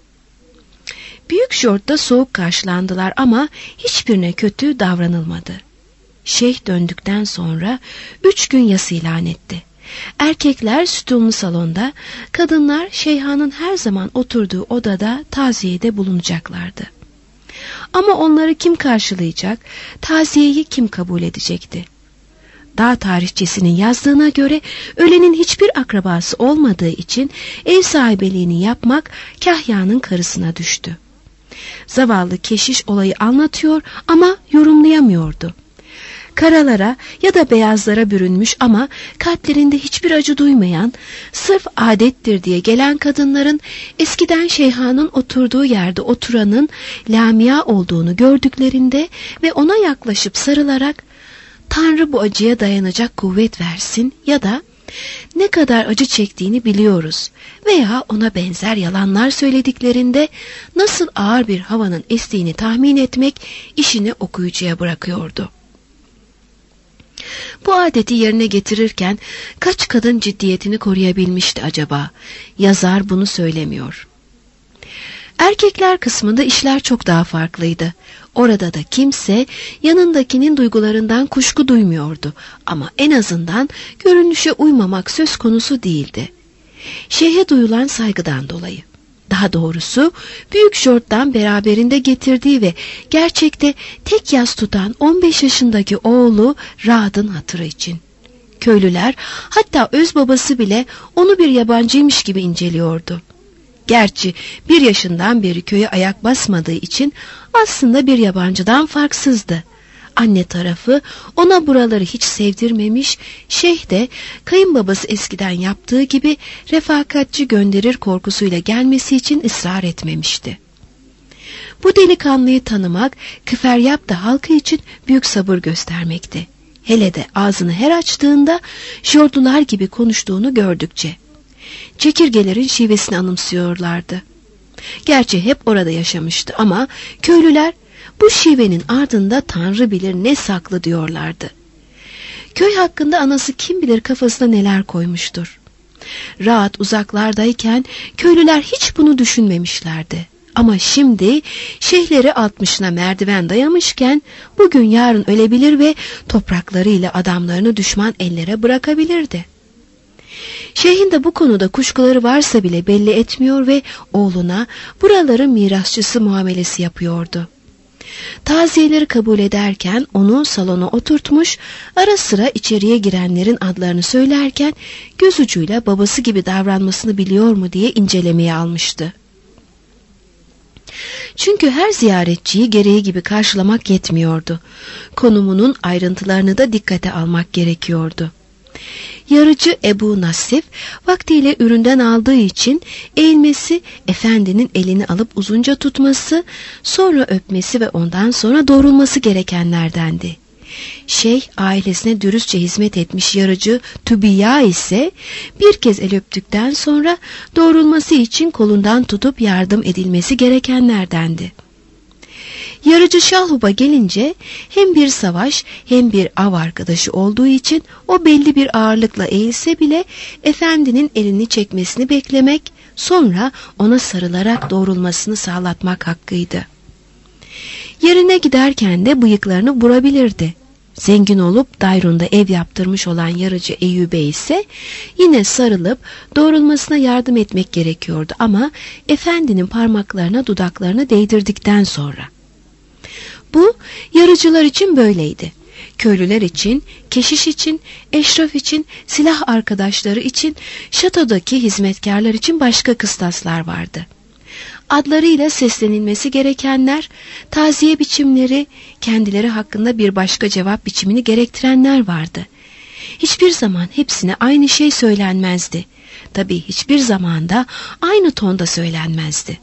Büyük Jort'ta soğuk karşılandılar ama hiçbirine kötü davranılmadı. Şeyh döndükten sonra üç gün yas ilan etti. Erkekler sütunlu salonda, kadınlar şeyhanın her zaman oturduğu odada taziyede bulunacaklardı. Ama onları kim karşılayacak, taziyeyi kim kabul edecekti? Dağ tarihçesinin yazdığına göre ölenin hiçbir akrabası olmadığı için ev sahibeliğini yapmak Kahya'nın karısına düştü. Zavallı keşiş olayı anlatıyor ama yorumlayamıyordu. Karalara ya da beyazlara bürünmüş ama kalplerinde hiçbir acı duymayan, sırf adettir diye gelen kadınların eskiden şeyhanın oturduğu yerde oturanın Lamia olduğunu gördüklerinde ve ona yaklaşıp sarılarak Tanrı bu acıya dayanacak kuvvet versin ya da ne kadar acı çektiğini biliyoruz veya ona benzer yalanlar söylediklerinde nasıl ağır bir havanın estiğini tahmin etmek işini okuyucuya bırakıyordu. Bu adeti yerine getirirken kaç kadın ciddiyetini koruyabilmişti acaba? Yazar bunu söylemiyor. Erkekler kısmında işler çok daha farklıydı. Orada da kimse yanındakinin duygularından kuşku duymuyordu ama en azından görünüşe uymamak söz konusu değildi. Şeyhe duyulan saygıdan dolayı. Daha doğrusu Büyük Jort'tan beraberinde getirdiği ve gerçekte tek yas tutan on beş yaşındaki oğlu Raad'ın hatırı için. Köylüler, hatta öz babası bile onu bir yabancıymış gibi inceliyordu. Gerçi bir yaşından beri köye ayak basmadığı için aslında bir yabancıdan farksızdı. Anne tarafı ona buraları hiç sevdirmemiş, şeyh de kayınbabası eskiden yaptığı gibi refakatçi gönderir korkusuyla gelmesi için ısrar etmemişti. Bu delikanlıyı tanımak Küferyap da halkı için büyük sabır göstermekti. Hele de ağzını her açtığında Jordlular gibi konuştuğunu gördükçe. Çekirgelerin şivesini anımsıyorlardı. Gerçi hep orada yaşamıştı ama köylüler bu şivenin ardında Tanrı bilir ne saklı diyorlardı. Köy hakkında anası kim bilir kafasına neler koymuştur. Rahat uzaklardayken köylüler hiç bunu düşünmemişlerdi. Ama şimdi şeyhleri altmışına merdiven dayamışken bugün yarın ölebilir ve topraklarıyla adamlarını düşman ellere bırakabilirdi. Şeyhin de bu konuda kuşkuları varsa bile belli etmiyor ve oğluna buraların mirasçısı muamelesi yapıyordu. Taziyeleri kabul ederken onu salona oturtmuş, ara sıra içeriye girenlerin adlarını söylerken göz ucuyla babası gibi davranmasını biliyor mu diye incelemeye almıştı. Çünkü her ziyaretçiyi gereği gibi karşılamak yetmiyordu. Konumunun ayrıntılarını da dikkate almak gerekiyordu. Yarıcı Ebu Nasif vaktiyle üründen aldığı için eğilmesi, efendinin elini alıp uzunca tutması, sonra öpmesi ve ondan sonra doğrulması gerekenlerdendi. Şeyh ailesine dürüstçe hizmet etmiş yarıcı Tübiya ise bir kez el öptükten sonra doğrulması için kolundan tutup yardım edilmesi gerekenlerdendi. Yarıcı Şalhub'a gelince hem bir savaş hem bir av arkadaşı olduğu için o belli bir ağırlıkla eğilse bile efendinin elini çekmesini beklemek, sonra ona sarılarak doğrulmasını sağlatmak hakkıydı. Yerine giderken de bıyıklarını burabilirdi. Zengin olup Dayrun'da ev yaptırmış olan yarıcı Eyyube ise yine sarılıp doğrulmasına yardım etmek gerekiyordu ama efendinin parmaklarına dudaklarını değdirdikten sonra. Bu yarıcılar için böyleydi. Köylüler için, keşiş için, eşraf için, silah arkadaşları için, şatodaki hizmetkarlar için başka kıstaslar vardı. Adlarıyla seslenilmesi gerekenler, taziye biçimleri, kendileri hakkında bir başka cevap biçimini gerektirenler vardı. Hiçbir zaman hepsine aynı şey söylenmezdi. Tabii hiçbir zamanda aynı tonda söylenmezdi.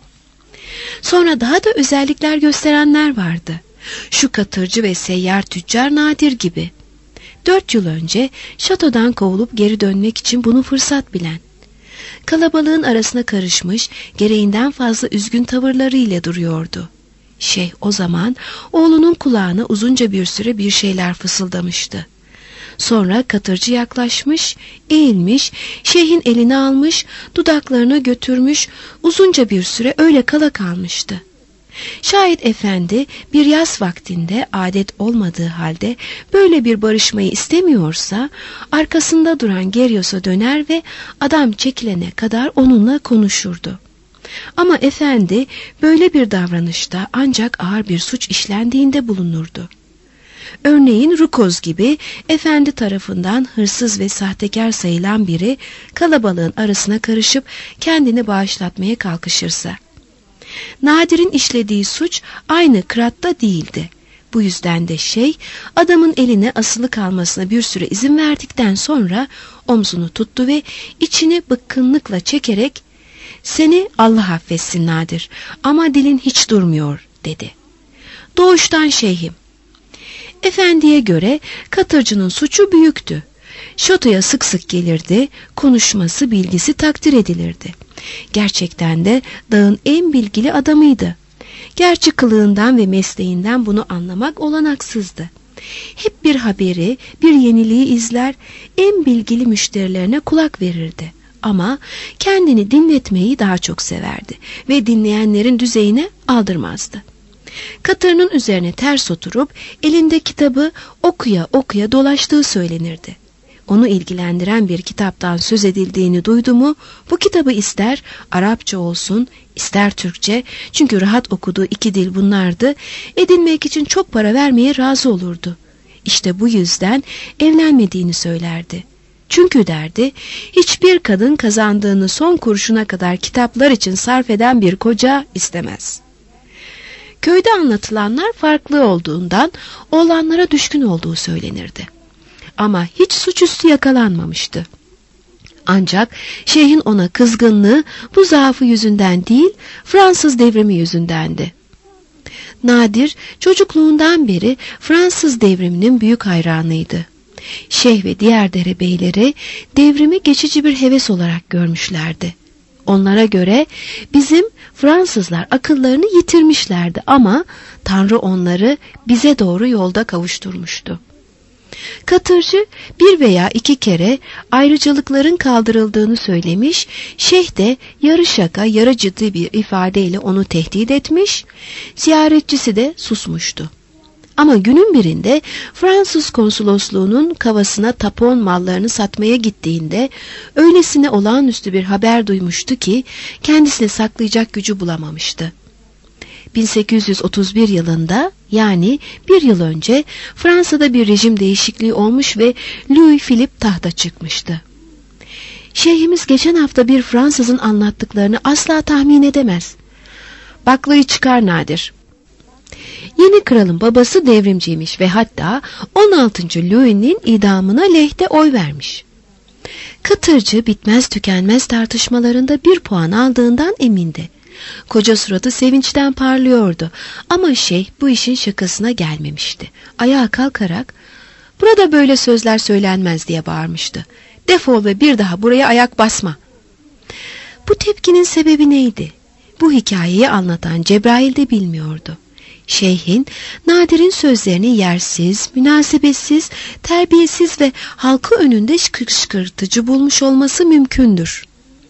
Sonra daha da özellikler gösterenler vardı. Şu katırcı ve seyyar tüccar Nadir gibi. Dört yıl önce şatodan kovulup geri dönmek için bunu fırsat bilen. Kalabalığın arasına karışmış, gereğinden fazla üzgün tavırlarıyla duruyordu. Şeyh o zaman oğlunun kulağına uzunca bir süre bir şeyler fısıldamıştı. Sonra katırcı yaklaşmış, eğilmiş, şeyhin elini almış, dudaklarına götürmüş, uzunca bir süre öyle kala kalmıştı. Şayet efendi bir yaz vaktinde adet olmadığı halde böyle bir barışmayı istemiyorsa arkasında duran Geryos'a döner ve adam çekilene kadar onunla konuşurdu. Ama efendi böyle bir davranışta ancak ağır bir suç işlendiğinde bulunurdu. Örneğin Rukoz gibi efendi tarafından hırsız ve sahtekar sayılan biri kalabalığın arasına karışıp kendini bağışlatmaya kalkışırsa. Nadir'in işlediği suç aynı kıratta değildi. Bu yüzden de şey adamın eline asılı kalmasına bir süre izin verdikten sonra omzunu tuttu ve içini bıkkınlıkla çekerek "Seni Allah affetsin Nadir ama dilin hiç durmuyor," dedi. Doğuştan şeyhim. Efendiye göre katırcının suçu büyüktü. Şatoya sık sık gelirdi, konuşması, bilgisi takdir edilirdi. Gerçekten de dağın en bilgili adamıydı. Gerçi kılığından ve mesleğinden bunu anlamak olanaksızdı. Hep bir haberi, bir yeniliği izler, en bilgili müşterilerine kulak verirdi. Ama kendini dinletmeyi daha çok severdi ve dinleyenlerin düzeyine aldırmazdı. Katırının üzerine ters oturup elinde kitabı okuya okuya dolaştığı söylenirdi. Onu ilgilendiren bir kitaptan söz edildiğini duydu mu, bu kitabı ister Arapça olsun, ister Türkçe, çünkü rahat okuduğu iki dil bunlardı, edinmek için çok para vermeye razı olurdu. İşte bu yüzden evlenmediğini söylerdi. Çünkü derdi, hiçbir kadın kazandığını son kuruşuna kadar kitaplar için sarf eden bir koca istemez. Köyde anlatılanlar farklı olduğundan oğlanlara düşkün olduğu söylenirdi. Ama hiç suçüstü yakalanmamıştı. Ancak şeyhin ona kızgınlığı bu zaafı yüzünden değil, Fransız devrimi yüzündendi. Nadir çocukluğundan beri Fransız devriminin büyük hayranıydı. Şeyh ve diğer derebeyleri devrimi geçici bir heves olarak görmüşlerdi. Onlara göre bizim Fransızlar akıllarını yitirmişlerdi ama Tanrı onları bize doğru yolda kavuşturmuştu. Katırcı bir veya iki kere ayrıcalıkların kaldırıldığını söylemiş, şeyh de yarı şaka yarı ciddi bir ifadeyle onu tehdit etmiş, ziyaretçisi de susmuştu. Ama günün birinde Fransız konsolosluğunun kavasına tapon mallarını satmaya gittiğinde öylesine olağanüstü bir haber duymuştu ki kendisini saklayacak gücü bulamamıştı. bin sekiz yüz otuz bir yılında, yani bir yıl önce Fransa'da bir rejim değişikliği olmuş ve Louis Philippe tahta çıkmıştı. Şeyhimiz geçen hafta bir Fransızın anlattıklarını asla tahmin edemez. Baklayı çıkar Nadir. Yeni kralın babası devrimciymiş ve hatta on altıncı Louis'nin idamına lehte oy vermiş. Katırcı bitmez tükenmez tartışmalarında bir puan aldığından emindi. Koca suratı sevinçten parlıyordu ama şeyh bu işin şakasına gelmemişti. Ayağa kalkarak "Burada böyle sözler söylenmez" diye bağırmıştı. "Defol ve bir daha buraya ayak basma." Bu tepkinin sebebi neydi? Bu hikayeyi anlatan Cebrail de bilmiyordu. Şeyhin, Nadir'in sözlerini yersiz, münasebetsiz, terbiyesiz ve halkı önünde kışkırtıcı bulmuş olması mümkündür.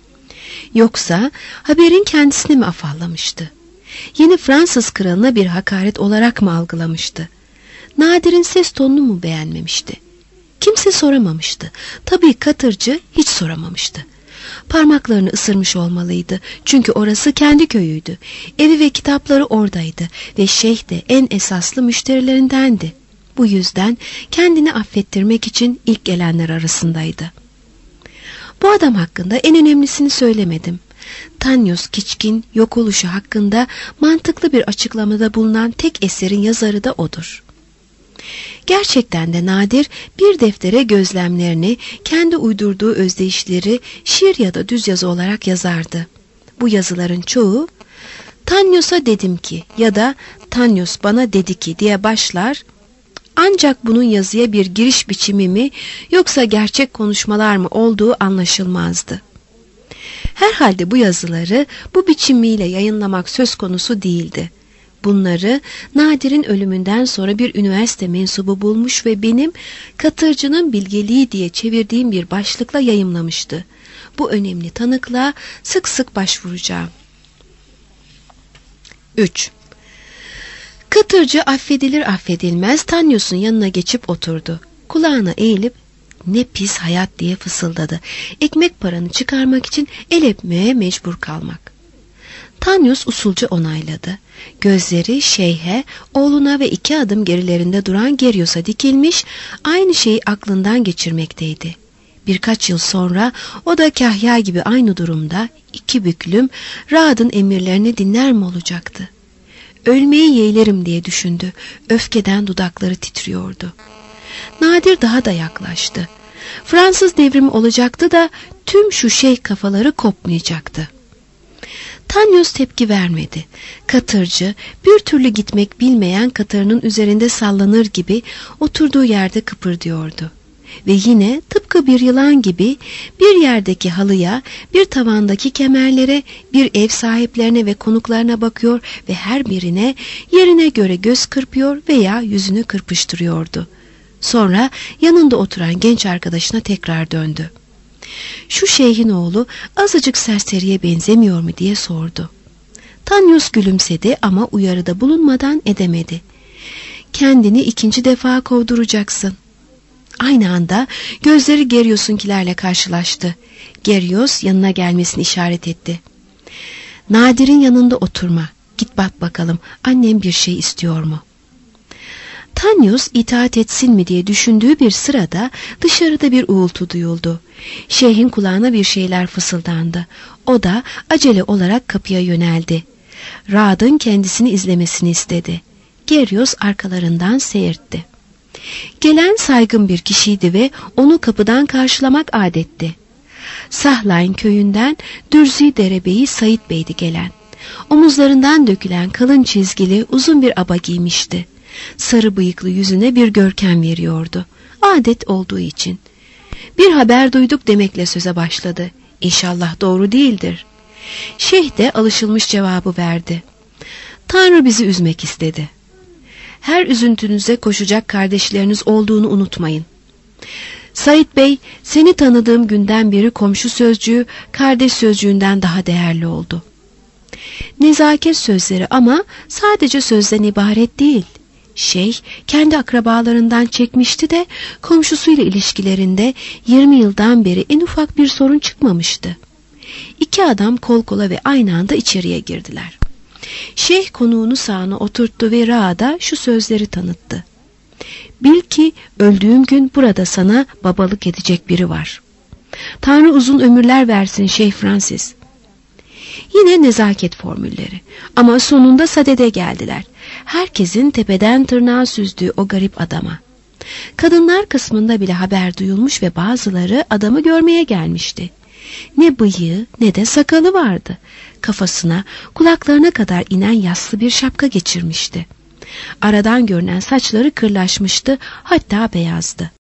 Yoksa haberin kendisini mi afallamıştı? Yeni Fransız kralına bir hakaret olarak mı algılamıştı? Nadir'in ses tonunu mu beğenmemişti? Kimse soramamıştı. Tabii Katırcı hiç soramamıştı. Parmaklarını ısırmış olmalıydı. Çünkü orası kendi köyüydü. Evi ve kitapları oradaydı ve şeyh de en esaslı müşterilerindendi. Bu yüzden kendini affettirmek için ilk gelenler arasındaydı. Bu adam hakkında en önemlisini söylemedim. Tanyos Kiçkin yok oluşu hakkında mantıklı bir açıklamada bulunan tek eserin yazarı da odur. Gerçekten de Nadir bir deftere gözlemlerini, kendi uydurduğu özdeyişleri şiir ya da düz yazı olarak yazardı. Bu yazıların çoğu "Tanyos'a dedim ki" ya da "Tanyos bana dedi ki" diye başlar. Ancak bunun yazıya bir giriş biçimi mi yoksa gerçek konuşmalar mı olduğu anlaşılmazdı. Herhalde bu yazıları bu biçimiyle yayınlamak söz konusu değildi. Bunları Nadir'in ölümünden sonra bir üniversite mensubu bulmuş ve benim Katırcı'nın bilgeliği diye çevirdiğim bir başlıkla yayımlamıştı. Bu önemli tanıklığa sık sık başvuracağım. üç. Katırcı affedilir affedilmez Tanyos'un yanına geçip oturdu. Kulağına eğilip "Ne pis hayat" diye fısıldadı. Ekmek paranı çıkarmak için el öpmeye mecbur kalmak. Tanyos usulca onayladı. Gözleri şeyhe, oğluna ve iki adım gerilerinde duran Geryos'a dikilmiş, aynı şeyi aklından geçirmekteydi. Birkaç yıl sonra o da Kahya gibi aynı durumda, iki büklüm, Raad'ın emirlerini dinler mi olacaktı? Ölmeyi yeğlerim diye düşündü. Öfkeden dudakları titriyordu. Nadir daha da yaklaştı. Fransız devrimi olacaktı da tüm şu şeyh kafaları kopmayacaktı. Tanyos tepki vermedi. Katırcı bir türlü gitmek bilmeyen katırının üzerinde sallanır gibi oturduğu yerde kıpırdıyordu. Ve yine tıpkı bir yılan gibi bir yerdeki halıya, bir tavandaki kemerlere, bir ev sahiplerine ve konuklarına bakıyor ve her birine yerine göre göz kırpıyor veya yüzünü kırpıştırıyordu. Sonra yanında oturan genç arkadaşına tekrar döndü. "Şu şeyhin oğlu azıcık serseriye benzemiyor mu?" diye sordu. Tanyos gülümsedi ama uyarıda bulunmadan edemedi. "Kendini ikinci defa kovduracaksın." Aynı anda gözleri Geryos'unkilerle karşılaştı. Geryos yanına gelmesini işaret etti. "Nadir'in yanında oturma. Git bak bakalım annem bir şey istiyor mu?" Tanyos itaat etsin mi diye düşündüğü bir sırada dışarıda bir uğultu duyuldu. Şeyhin kulağına bir şeyler fısıldandı. O da acele olarak kapıya yöneldi. Raad'ın kendisini izlemesini istedi. Geryos arkalarından seyirtti. Gelen saygın bir kişiydi ve onu kapıdan karşılamak adetti. Sahlayn köyünden Dürzi derebeyi Said Bey'di gelen. Omuzlarından dökülen kalın çizgili uzun bir aba giymişti. Sarı bıyıklı yüzüne bir görkem veriyordu. Adet olduğu için. Bir haber duyduk demekle söze başladı. İnşallah doğru değildir. Şeyh de alışılmış cevabı verdi. Tanrı bizi üzmek istedi. Her üzüntünüze koşacak kardeşleriniz olduğunu unutmayın. Said Bey, seni tanıdığım günden beri komşu sözcüğü kardeş sözcüğünden daha değerli oldu. Nezaket sözleri ama sadece sözden ibaret değil. Şeyh kendi akrabalarından çekmişti de komşusuyla ilişkilerinde yirmi yıldan beri en ufak bir sorun çıkmamıştı. İki adam kol kola ve aynı anda içeriye girdiler. Şeyh konuğunu sağına oturttu ve Ra'da şu sözleri tanıttı. Bil ki öldüğüm gün burada sana babalık edecek biri var. Tanrı uzun ömürler versin Şeyh Francis. Yine nezaket formülleri ama sonunda sadede geldiler. Herkesin tepeden tırnağa süzdüğü o garip adama. Kadınlar kısmında bile haber duyulmuş ve bazıları adamı görmeye gelmişti. Ne bıyığı ne de sakalı vardı. Kafasına kulaklarına kadar inen yassı bir şapka geçirmişti. Aradan görünen saçları kırlaşmıştı, hatta beyazdı.